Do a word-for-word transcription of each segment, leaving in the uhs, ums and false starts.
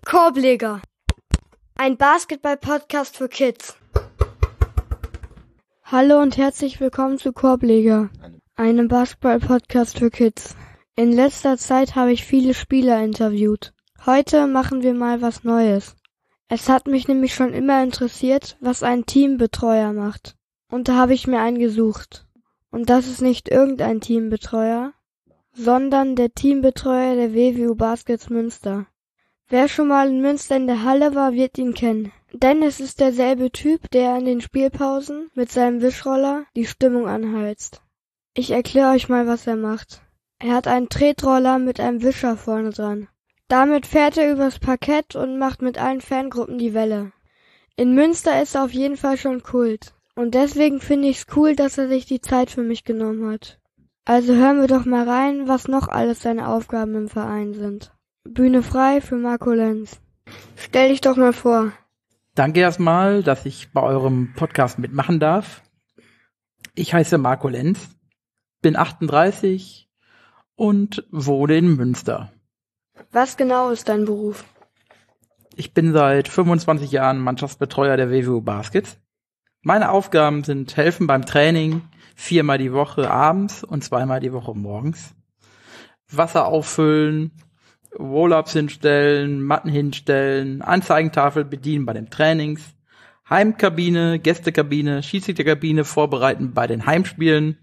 Korbleger, ein Basketball-Podcast für Kids. Hallo und herzlich willkommen zu Korbleger, einem Basketball-Podcast für Kids. In letzter Zeit habe ich viele Spieler interviewt. Heute machen wir mal was Neues. Es hat mich nämlich schon immer interessiert, was ein Teambetreuer macht. Und da habe ich mir einen gesucht. Und das ist nicht irgendein Teambetreuer, sondern der Teambetreuer der W W U Baskets Münster. Wer schon mal in Münster in der Halle war, wird ihn kennen. Denn es ist derselbe Typ, der in den Spielpausen mit seinem Wischroller die Stimmung anheizt. Ich erkläre euch mal, was er macht. Er hat einen Tretroller mit einem Wischer vorne dran. Damit fährt er übers Parkett und macht mit allen Fangruppen die Welle. In Münster ist er auf jeden Fall schon Kult. Und deswegen finde ich es cool, dass er sich die Zeit für mich genommen hat. Also hören wir doch mal rein, was noch alles seine Aufgaben im Verein sind. Bühne frei für Marco Lenz. Stell dich doch mal vor. Danke erstmal, dass ich bei eurem Podcast mitmachen darf. Ich heiße Marco Lenz, bin achtunddreißig und wohne in Münster. Was genau ist dein Beruf? Ich bin seit fünfundzwanzig Jahren Mannschaftsbetreuer der W W U Baskets. Meine Aufgaben sind helfen beim Training, viermal die Woche abends und zweimal die Woche morgens. Wasser auffüllen, Roll-ups hinstellen, Matten hinstellen, Anzeigentafel bedienen bei den Trainings, Heimkabine, Gästekabine, Schiedsrichterkabine vorbereiten bei den Heimspielen,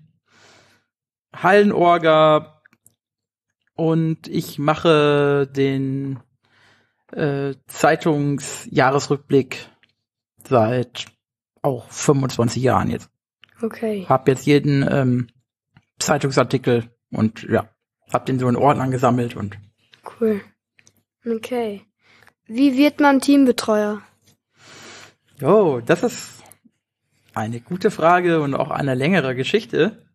Hallenorga und ich mache den äh, Zeitungsjahresrückblick seit auch fünfundzwanzig Jahren jetzt. Okay. Hab jetzt jeden ähm, Zeitungsartikel und ja, hab den so in Ordnern gesammelt und Cool. Okay. Wie wird man Teambetreuer? Oh, das ist eine gute Frage und auch eine längere Geschichte.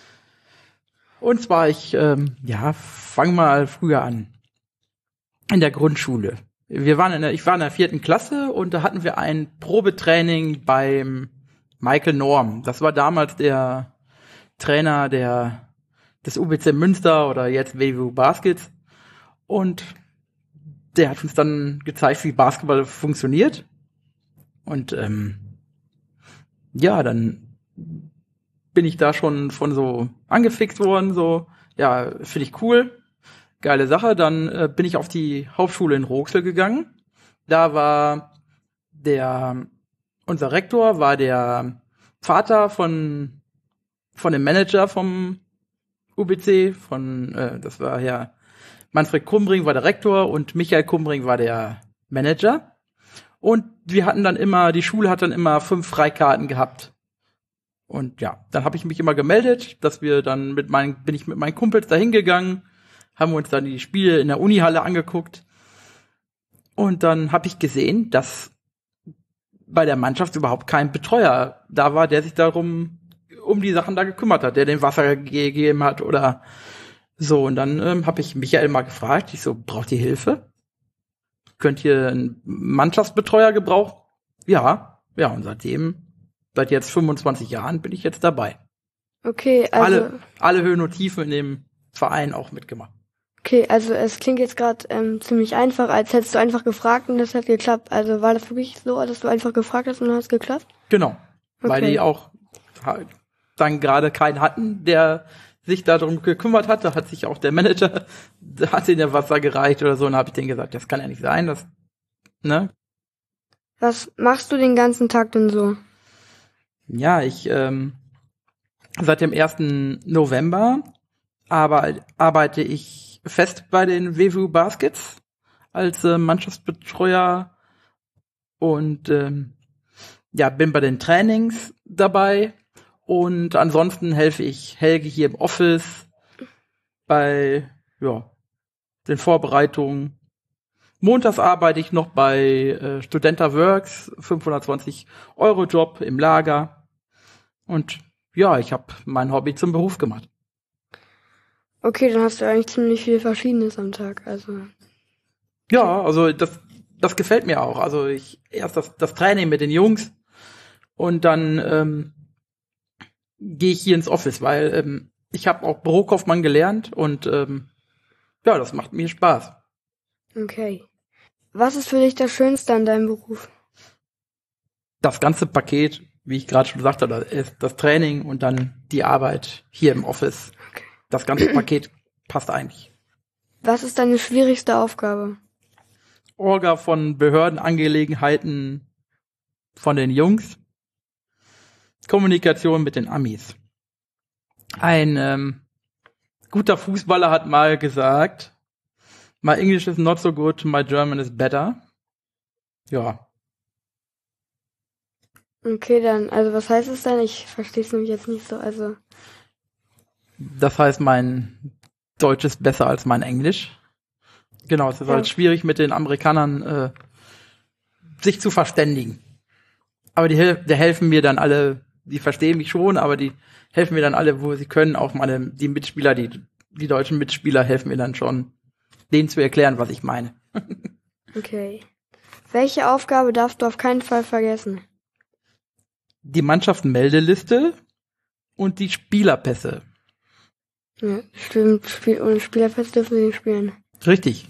Und zwar, ich, ähm, ja, fang mal früher an. In der Grundschule. Wir waren in der, ich war in der vierten Klasse und da hatten wir ein Probetraining beim Michael Norm. Das war damals der Trainer der, des U B C Münster oder jetzt W W U Baskets. Und der hat uns dann gezeigt, wie Basketball funktioniert. Und ähm, ja, dann bin ich da schon von so angefixt worden, so, ja, finde ich cool, geile Sache. Dann äh, bin ich auf die Hauptschule in Roxel gegangen. Da war der, unser Rektor war der Vater von von dem Manager vom U B C, von, äh, das war ja Manfred Kumbring war der Rektor und Michael Kumbring war der Manager. Und wir hatten dann immer, die Schule hat dann immer fünf Freikarten gehabt. Und ja, dann habe ich mich immer gemeldet, dass wir dann mit meinen, bin ich mit meinen Kumpels da hingegangen, haben uns dann die Spiele in der Unihalle angeguckt. Und dann habe ich gesehen, dass bei der Mannschaft überhaupt kein Betreuer da war, der sich darum, um die Sachen da gekümmert hat, der den Wasser gegeben hat oder so. Und dann ähm, habe ich Michael mal gefragt, ich so, braucht ihr Hilfe? Könnt ihr einen Mannschaftsbetreuer gebrauchen? Ja, ja, und seitdem, seit jetzt fünfundzwanzig Jahren bin ich jetzt dabei. Okay, also Alle, alle Höhen und Tiefen in dem Verein auch mitgemacht. Okay, also es klingt jetzt gerade ähm, ziemlich einfach, als hättest du einfach gefragt und das hat geklappt. Also war das wirklich so, dass du einfach gefragt hast und dann hat es geklappt? Genau, Okay. weil die auch halt dann gerade keinen hatten, der sich darum gekümmert hat. Da hat sich auch der Manager, der hat denen ja Wasser gereicht oder so, und da habe ich denen gesagt, das kann ja nicht sein, das, ne? Was machst du den ganzen Tag denn so? Ja, ich, ähm, seit dem ersten November aber, arbeite ich fest bei den W W U Baskets als äh, Mannschaftsbetreuer und ähm, ja, bin bei den Trainings dabei. Und ansonsten helfe ich Helge hier im Office bei, ja, den Vorbereitungen. Montags arbeite ich noch bei äh, Studenta Works, fünfhundertzwanzig Euro Job im Lager. Und ja, ich habe mein Hobby zum Beruf gemacht. Okay, dann hast du eigentlich ziemlich viel Verschiedenes am Tag, also. Ja, also das, das gefällt mir auch. Also ich erst das, das Training mit den Jungs und dann ähm, gehe ich hier ins Office, weil ähm, ich habe auch Bürokaufmann gelernt und ähm, ja, das macht mir Spaß. Okay. Was ist für dich das Schönste an deinem Beruf? Das ganze Paket, wie ich gerade schon gesagt habe, ist das Training und dann die Arbeit hier im Office. Okay. Das ganze Paket passt eigentlich. Was ist deine schwierigste Aufgabe? Orga von Behördenangelegenheiten von den Jungs. Kommunikation mit den Amis. Ein ähm, guter Fußballer hat mal gesagt, my English is not so good, my German is better. Ja. Okay, dann, also was heißt es denn? Ich verstehe es nämlich jetzt nicht so, also. Das heißt, mein Deutsch ist besser als mein Englisch. Genau, es ist Ja. halt schwierig mit den Amerikanern äh, sich zu verständigen. Aber die, hel- die helfen mir dann alle, die verstehen mich schon, aber die helfen mir dann alle, wo sie können. Auch meine, die Mitspieler, die, die deutschen Mitspieler helfen mir dann schon, denen zu erklären, was ich meine. Okay. Welche Aufgabe darfst du auf keinen Fall vergessen? Die Mannschaftenmeldeliste und die Spielerpässe. Ja, stimmt, Spiel, ohne Spielerfest dürfen sie nicht spielen. Richtig.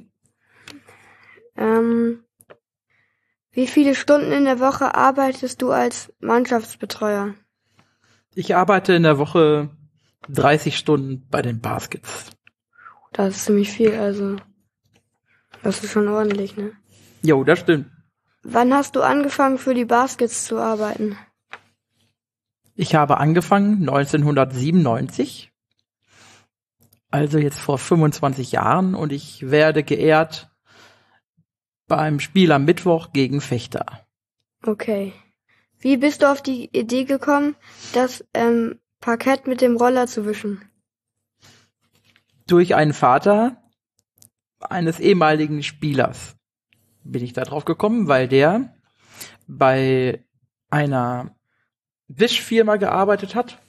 Ähm, wie viele Stunden in der Woche arbeitest du als Mannschaftsbetreuer? Ich arbeite in der Woche dreißig Stunden bei den Baskets. Das ist ziemlich viel, also. Das ist schon ordentlich, ne? Jo, das stimmt. Wann hast du angefangen, für die Baskets zu arbeiten? Ich habe angefangen neunzehnhundertsiebenundneunzig, also jetzt vor fünfundzwanzig Jahren, und ich werde geehrt beim Spiel am Mittwoch gegen Fechter. Okay. Wie bist du auf die Idee gekommen, das ähm, Parkett mit dem Roller zu wischen? Durch einen Vater eines ehemaligen Spielers bin ich da drauf gekommen, weil der bei einer Wischfirma gearbeitet hat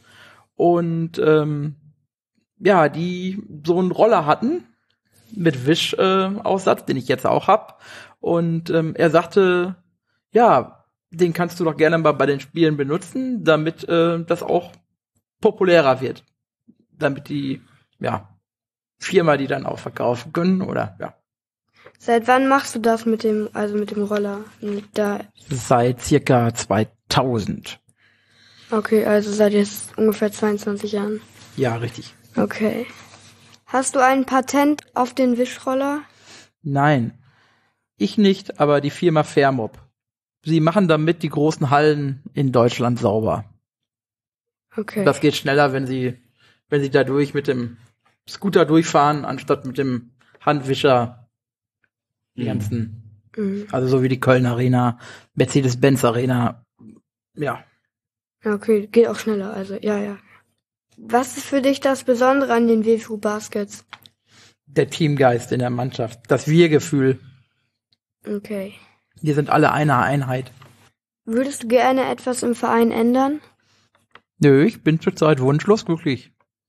und ähm, ja, die so einen Roller hatten mit Wischaussatz, äh, Aussatz, den ich jetzt auch hab. Und ähm, er sagte, ja, den kannst du doch gerne mal bei den Spielen benutzen, damit äh, das auch populärer wird. Damit die, ja, Firma die dann auch verkaufen können, oder, ja. Seit wann machst du das mit dem, also mit dem Roller? Mit da. Seit circa zweitausend. Okay, also seit jetzt ungefähr zweiundzwanzig Jahren. Ja, richtig. Okay. Hast du ein Patent auf den Wischroller? Nein, ich nicht, aber die Firma Fairmob. Sie machen damit die großen Hallen in Deutschland sauber. Okay. Das geht schneller, wenn sie, wenn sie da durch mit dem Scooter durchfahren, anstatt mit dem Handwischer die ganzen, Mhm. also so wie die Köln Arena, Mercedes-Benz Arena, ja. Okay, geht auch schneller, also ja, ja. Was ist für dich das Besondere an den W F U Baskets? Der Teamgeist in der Mannschaft, das Wir-Gefühl. Okay. Wir sind alle eine Einheit. Würdest du gerne etwas im Verein ändern? Nö, ich bin zurzeit wunschlos glücklich.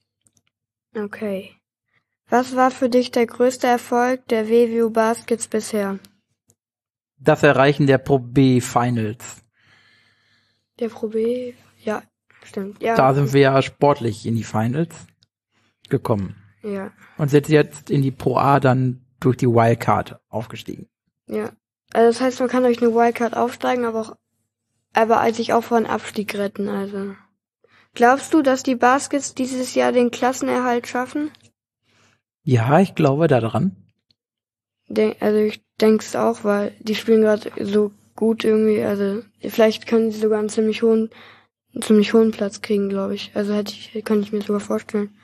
Okay. Was war für dich der größte Erfolg der W W U Baskets bisher? Das Erreichen der Pro B Finals. Der Pro B? Ja, stimmt. Ja. Da sind wir ja sportlich in die Finals gekommen. Ja, Und sind jetzt in die Pro A dann durch die Wildcard aufgestiegen. ja. Also das heißt, man kann durch eine Wildcard aufsteigen, aber auch, aber sich auch vor einen Abstieg retten, also. Glaubst du, dass die Baskets dieses Jahr den Klassenerhalt schaffen? Ja, ich glaube daran. Denk, also ich denke es auch, weil die spielen gerade so gut irgendwie, also vielleicht können sie sogar einen ziemlich hohen, einen ziemlich hohen Platz kriegen, glaube ich. Also hätte ich, könnte ich mir sogar vorstellen.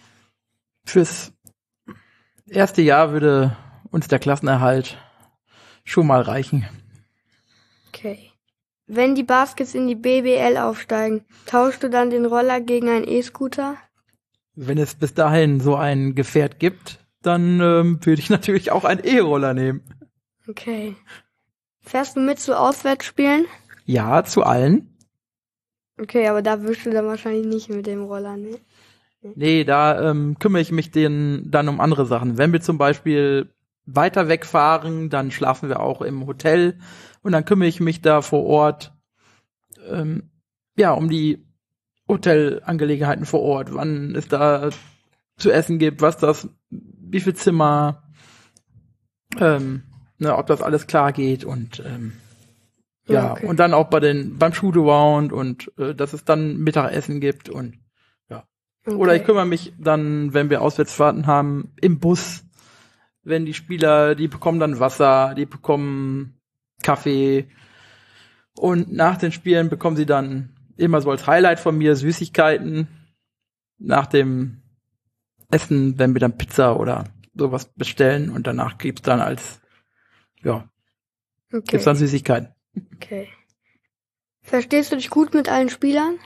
Fürs erste Jahr würde uns der Klassenerhalt schon mal reichen. Okay. Wenn die Baskets in die B B L aufsteigen, tauschst du dann den Roller gegen einen E-Scooter? Wenn es bis dahin so ein Gefährt gibt, dann ähm, würde ich natürlich auch einen E-Roller nehmen. Okay. Fährst du mit zu Auswärtsspielen? Ja, zu allen. Okay, aber da wirst du dann wahrscheinlich nicht mit dem Roller, ne? Nee, da ähm, kümmere ich mich den, dann um andere Sachen. Wenn wir zum Beispiel weiter wegfahren, dann schlafen wir auch im Hotel und dann kümmere ich mich da vor Ort ähm, ja um die Hotelangelegenheiten vor Ort, wann es da zu essen gibt, was das, wie viel Zimmer, ähm, ne, ob das alles klar geht und ähm, ja, Ja, okay. und dann auch bei den beim Shoot-Around und äh, dass es dann Mittagessen gibt und ja. Okay. Oder ich kümmere mich dann, wenn wir Auswärtsfahrten haben, im Bus, wenn die Spieler, die bekommen dann Wasser, die bekommen Kaffee und nach den Spielen bekommen sie dann immer so als Highlight von mir Süßigkeiten nach dem Essen, wenn wir dann Pizza oder sowas bestellen und danach gibt's dann als, ja, Okay. gibt's dann Süßigkeiten. Okay. Verstehst du dich gut mit allen Spielern?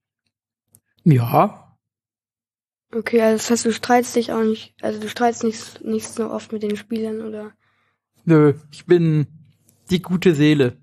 Ja, Okay, also das heißt, du streitst dich auch nicht, also du streitst nicht, nicht so oft mit den Spielern, oder? nö, ich bin die gute Seele.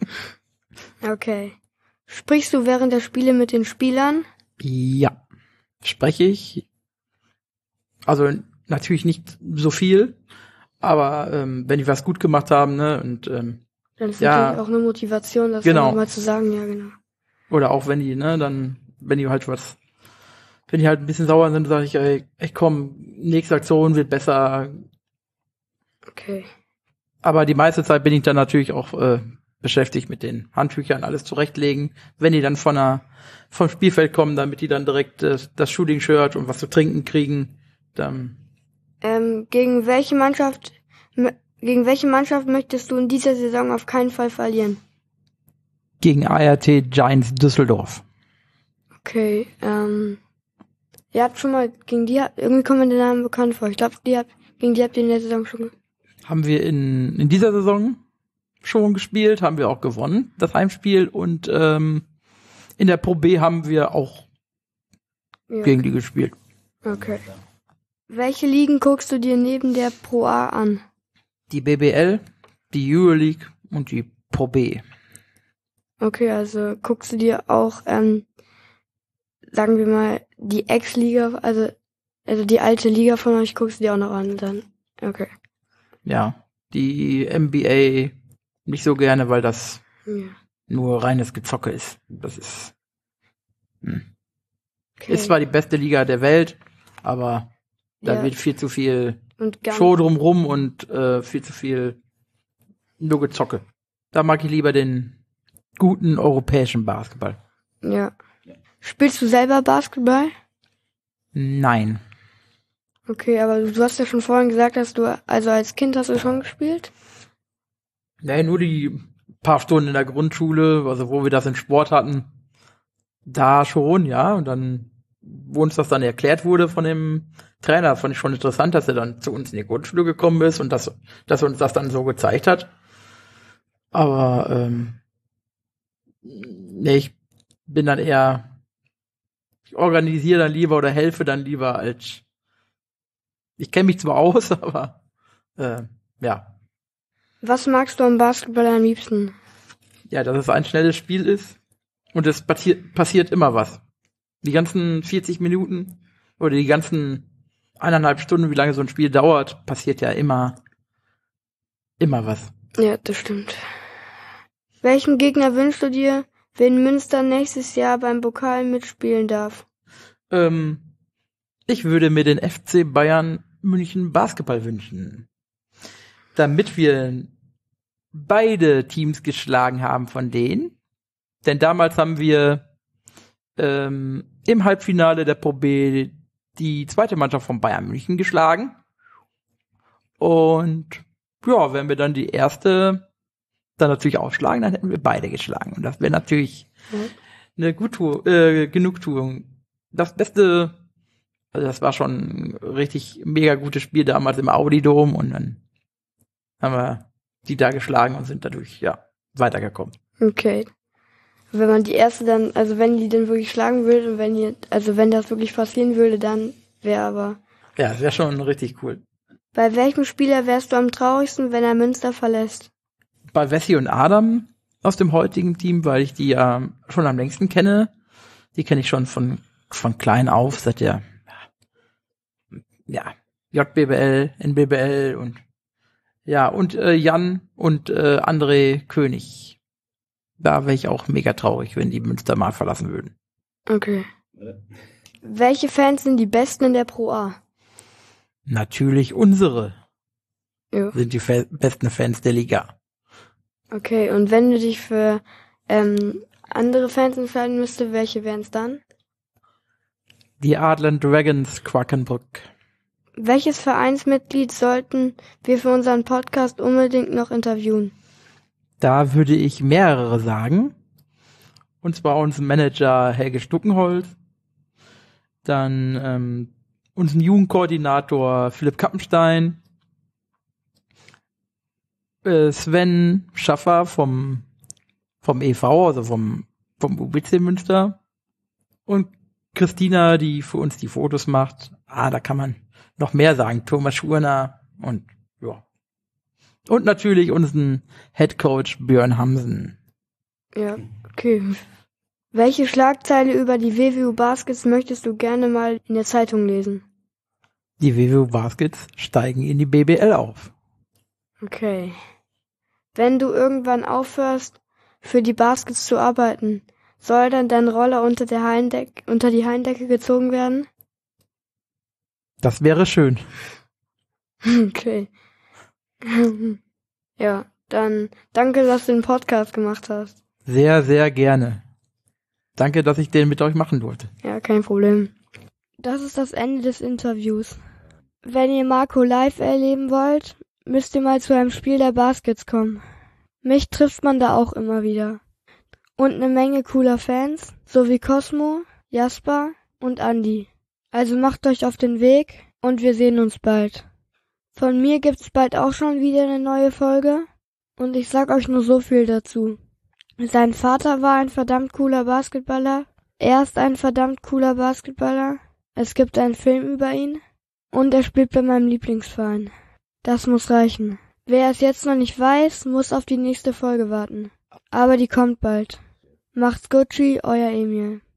Okay. Sprichst du während der Spiele mit den Spielern? Ja, spreche ich. Also natürlich nicht so viel, aber ähm, wenn die was gut gemacht haben, ne, und ähm, Dann ist Ja. natürlich auch eine Motivation, das Genau. einfach mal zu sagen, ja, genau. oder auch wenn die, ne, dann, wenn die halt was, wenn die halt ein bisschen sauer sind, sage ich, ey, ey, komm, nächste Aktion wird besser. Okay. Aber die meiste Zeit bin ich dann natürlich auch äh, beschäftigt mit den Handtüchern, alles zurechtlegen. Wenn die dann von der, vom Spielfeld kommen, damit die dann direkt äh, das Shooting-Shirt und was zu trinken kriegen, dann Ähm, gegen welche Mannschaft, m- gegen welche Mannschaft möchtest du in dieser Saison auf keinen Fall verlieren? gegen A R T Giants Düsseldorf. Okay, ähm, ihr habt schon mal gegen die, irgendwie kommt mir der Name bekannt vor. Ich glaube, die habt, gegen die habt ihr in der Saison schon, ge- Haben wir in, in dieser Saison schon gespielt, haben wir auch gewonnen, das Heimspiel. Und ähm, in der Pro B haben wir auch ja. gegen die gespielt. Okay. Welche Ligen guckst du dir neben der Pro A an? Die B B L, die Euroleague und die Pro B. Okay, also guckst du dir auch, ähm, sagen wir mal, die Ex-Liga, also, also die alte Liga von euch guckst du dir auch noch an, dann, okay. Ja, die N B A nicht so gerne, weil das Ja. nur reines Gezocke ist. Das ist, hm. Okay. ist zwar die beste Liga der Welt, aber da Ja. wird viel zu viel Und ganz, Show drumrum und äh, viel zu viel nur Gezocke. Da mag ich lieber den guten europäischen Basketball. ja. Spielst du selber Basketball? Nein. Okay, aber du hast ja schon vorhin gesagt, dass du, also als Kind hast du schon gespielt? Nee, nur die paar Stunden in der Grundschule, also wo wir das in Sport hatten, da schon, ja. Und dann, wo uns das dann erklärt wurde von dem Trainer, fand ich schon interessant, dass er dann zu uns in die Grundschule gekommen ist und dass, dass er uns das dann so gezeigt hat. Aber ähm, nee, ich bin dann eher, ich organisiere dann lieber oder helfe dann lieber als, ich kenne mich zwar aus, aber äh, ja. Was magst du am Basketball am liebsten? Ja, dass es ein schnelles Spiel ist und es passiert, passiert immer was. Die ganzen vierzig Minuten oder die ganzen eineinhalb Stunden, wie lange so ein Spiel dauert, passiert ja immer, immer was. Ja, das stimmt. Welchen Gegner wünschst du dir, wenn Münster nächstes Jahr beim Pokal mitspielen darf? Ähm, ich würde mir den F C Bayern München Basketball wünschen, damit wir beide Teams geschlagen haben von denen. Denn damals haben wir ähm, im Halbfinale der Pro B die zweite Mannschaft von Bayern München geschlagen. Und ja, wenn wir dann die erste dann natürlich aufschlagen, dann hätten wir beide geschlagen. Und das wäre natürlich Ja. eine Guttu- äh, Genugtuung. Das Beste, also das war schon ein richtig mega gutes Spiel damals im Audi-Dom und dann haben wir die da geschlagen und sind dadurch, ja, weitergekommen. Okay. Wenn man die erste dann, also wenn die dann wirklich schlagen würde und wenn die, also wenn das wirklich passieren würde, dann wäre aber. Ja, das wäre schon richtig cool. Bei welchem Spieler wärst du am traurigsten, wenn er Münster verlässt? Bei Wessi und Adam aus dem heutigen Team, weil ich die ja schon am längsten kenne. Die kenne ich schon von, von klein auf, seit der, ja, J B B L, N B B L und, ja, und äh, Jan und äh, André König. Da wäre ich auch mega traurig, wenn die Münster mal verlassen würden. Okay. Welche Fans sind die besten in der Pro A? Natürlich unsere. Jo. sind die fe- besten Fans der Liga. Okay, und wenn du dich für ähm, andere Fans entscheiden müsste, welche wären es dann? Die Adler Dragons Quakenbrück. Welches Vereinsmitglied sollten wir für unseren Podcast unbedingt noch interviewen? Da würde ich mehrere sagen. Und zwar unseren Manager Helge Stuckenholz, dann ähm, unseren Jugendkoordinator Philipp Kappenstein, äh, Sven Schaffer vom vom E V, also vom vom U B C Münster, und Christina, die für uns die Fotos macht. Ah, da kann man noch mehr sagen. Thomas Schurner und ja. Und natürlich unseren Headcoach Björn Hamsen. Ja, okay. Welche Schlagzeile über die W W U Baskets möchtest du gerne mal in der Zeitung lesen? Die W W U Baskets steigen in die B B L auf. Okay. Wenn du irgendwann aufhörst, für die Baskets zu arbeiten, soll dann dein Roller unter der Hallendeck, unter die Hallendecke gezogen werden? Das wäre schön. Okay. Ja, dann danke, dass du den Podcast gemacht hast. Sehr, sehr gerne. Danke, dass ich den mit euch machen durfte. Ja, kein Problem. Das ist das Ende des Interviews. Wenn ihr Marco live erleben wollt, müsst ihr mal zu einem Spiel der Baskets kommen. Mich trifft man da auch immer wieder. Und eine Menge cooler Fans, so wie Cosmo, Jasper und Andi. Also macht euch auf den Weg und wir sehen uns bald. Von mir gibt's bald auch schon wieder eine neue Folge und ich sag euch nur so viel dazu. Sein Vater war ein verdammt cooler Basketballer, er ist ein verdammt cooler Basketballer, es gibt einen Film über ihn und er spielt bei meinem Lieblingsverein. Das muss reichen. Wer es jetzt noch nicht weiß, muss auf die nächste Folge warten. Aber die kommt bald. Macht's Gucci, euer Emil.